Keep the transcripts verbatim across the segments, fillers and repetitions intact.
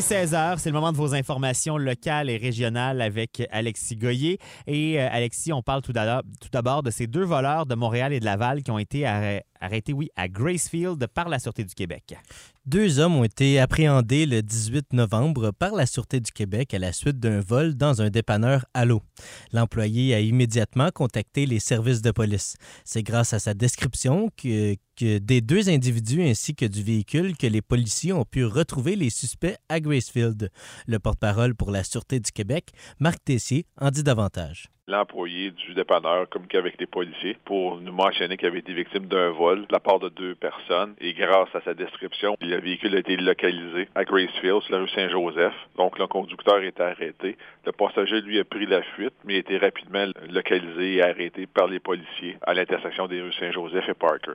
seize heures, c'est le moment de vos informations locales et régionales avec Alexis Goyer. Et euh, Alexis, on parle tout d'abord, tout d'abord de ces deux voleurs de Montréal et de Laval qui ont été arrêtés, arrêtés, oui, à Gracefield par la Sûreté du Québec. Deux hommes ont été appréhendés le dix-huit novembre par la Sûreté du Québec à la suite d'un vol dans un dépanneur Allô. L'employé a immédiatement contacté les services de police. C'est grâce à sa description que, que des deux individus ainsi que du véhicule que les policiers ont pu retrouver les suspects à Gracefield. Le porte-parole pour la Sûreté du Québec, Marc Tessier, en dit davantage. L'employé du dépanneur communiquait avec les policiers pour nous mentionner qu'il avait été victime d'un vol de la part de deux personnes. Et grâce à sa description, le véhicule a été localisé à Gracefield, sur la rue Saint-Joseph. Donc, le conducteur est arrêté. Le passager, lui, a pris la fuite, mais a été rapidement localisé et arrêté par les policiers à l'intersection des rues Saint-Joseph et Parker.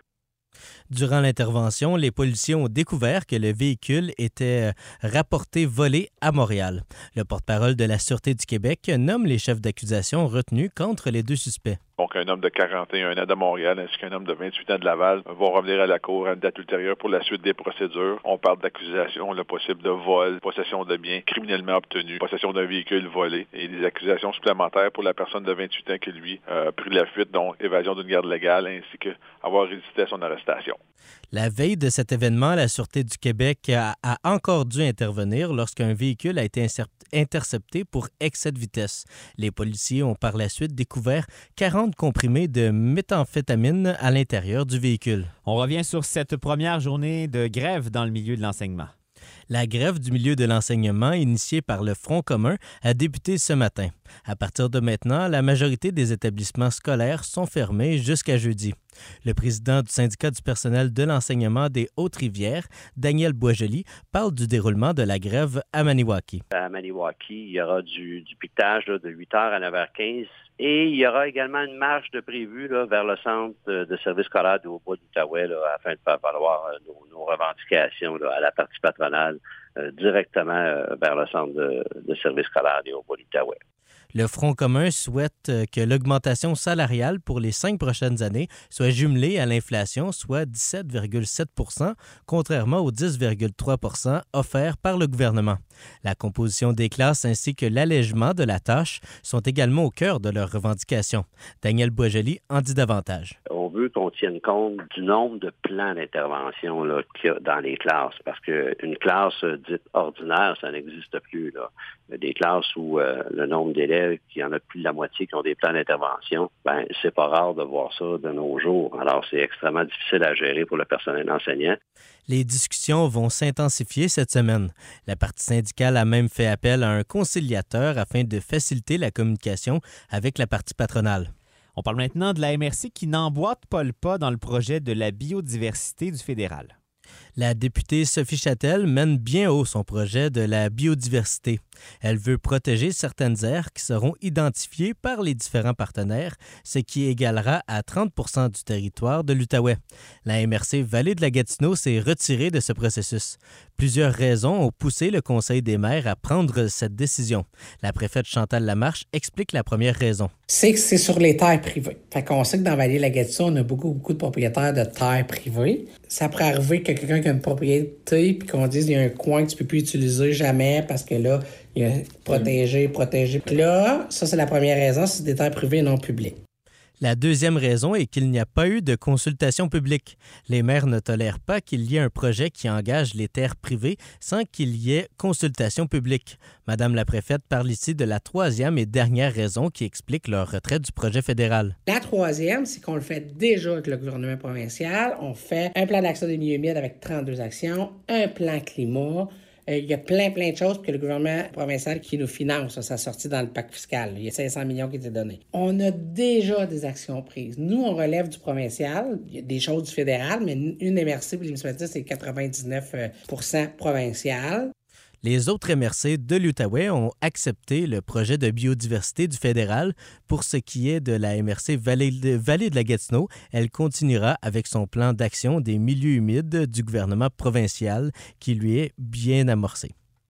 Durant l'intervention, les policiers ont découvert que le véhicule était rapporté volé à Montréal. Le porte-parole de la Sûreté du Québec nomme les chefs d'accusation retenus contre les deux suspects. Donc, un homme de quarante et un ans de Montréal ainsi qu'un homme de vingt-huit ans de Laval vont revenir à la cour à une date ultérieure pour la suite des procédures. On parle d'accusations, le possible de vol, possession de biens criminellement obtenus, possession d'un véhicule volé et des accusations supplémentaires pour la personne de vingt-huit ans qui, lui, a pris la fuite, dont évasion d'une garde légale ainsi qu'avoir résisté à son arrestation. La veille de cet événement, la Sûreté du Québec a, a encore dû intervenir lorsqu'un véhicule a été intercepté pour excès de vitesse. Les policiers ont par la suite découvert quarante comprimés de méthamphétamine à l'intérieur du véhicule. On revient sur cette première journée de grève dans le milieu de l'enseignement. La grève du milieu de l'enseignement, initiée par le Front commun, a débuté ce matin. À partir de maintenant, la majorité des établissements scolaires sont fermés jusqu'à jeudi. Le président du syndicat du personnel de l'enseignement des Hautes-Rivières, Daniel Boisjoli, parle du déroulement de la grève à Maniwaki. À Maniwaki, il y aura du, du piquetage là, de huit heures à neuf heures quinze et il y aura également une marche de prévue là, vers le centre de, de service scolaire du Haut-Bois de l'Outaouais là, afin de faire valoir euh, nos, nos revendications là, à la partie patronale euh, directement euh, vers le centre de, de service scolaire du Haut-Bois de l'Outaouais. Le Front commun souhaite que l'augmentation salariale pour les cinq prochaines années soit jumelée à l'inflation, soit dix-sept virgule sept pour cent, contrairement aux dix virgule trois pour cent offerts par le gouvernement. La composition des classes ainsi que l'allègement de la tâche sont également au cœur de leurs revendications. Daniel Boisjoli en dit davantage. On veut qu'on tienne compte du nombre de plans d'intervention là, qu'il y a dans les classes, parce qu'une classe dite ordinaire, ça n'existe plus. Là. Des classes où euh, le nombre d'élèves, qu'il y en a plus de la moitié qui ont des plans d'intervention, ben c'est pas rare de voir ça de nos jours. Alors, c'est extrêmement difficile à gérer pour le personnel enseignant. Les discussions vont s'intensifier cette semaine. La partie syndicale a même fait appel à un conciliateur afin de faciliter la communication avec la partie patronale. On parle maintenant de la M R C qui n'emboîte pas le pas dans le projet de la biodiversité du fédéral. La députée Sophie Châtel mène bien haut son projet de la biodiversité. Elle veut protéger certaines aires qui seront identifiées par les différents partenaires, ce qui égalera à trente pour cent du territoire de l'Outaouais. La M R C Vallée de la Gatineau s'est retirée de ce processus. Plusieurs raisons ont poussé le Conseil des maires à prendre cette décision. La préfète Chantal Lamarche explique la première raison. C'est que c'est sur les terres privées. Fait qu'on sait que dans la Vallée de la Gatineau, on a beaucoup, beaucoup de propriétaires de terres privées. Ça pourrait arriver que quelqu'un qui a une propriété puis qu'on dise qu'il y a un coin que tu peux plus utiliser jamais parce que là, il y a protégé, protégé. Puis là, ça, c'est la première raison, c'est des terres privées et non publiques. La deuxième raison est qu'il n'y a pas eu de consultation publique. Les maires ne tolèrent pas qu'il y ait un projet qui engage les terres privées sans qu'il y ait consultation publique. Madame la préfète parle ici de la troisième et dernière raison qui explique leur retrait du projet fédéral. La troisième, c'est qu'on le fait déjà avec le gouvernement provincial. On fait un plan d'action des milieux humides avec trente-deux actions, un plan climat. Il y a plein, plein de choses que le gouvernement provincial qui nous finance, ça sorti dans le pacte fiscal. Il y a cinq cents millions qui étaient donnés. On a déjà des actions prises. Nous, on relève du provincial. Il y a des choses du fédéral, mais une M R C pour l'initiative, c'est quatre-vingt-dix-neuf pour cent provincial. Les autres M R C de l'Outaouais ont accepté le projet de biodiversité du fédéral. Pour ce qui est de la M R C Vallée de, Vallée de la Gatineau, elle continuera avec son plan d'action des milieux humides du gouvernement provincial qui lui est bien amorcé.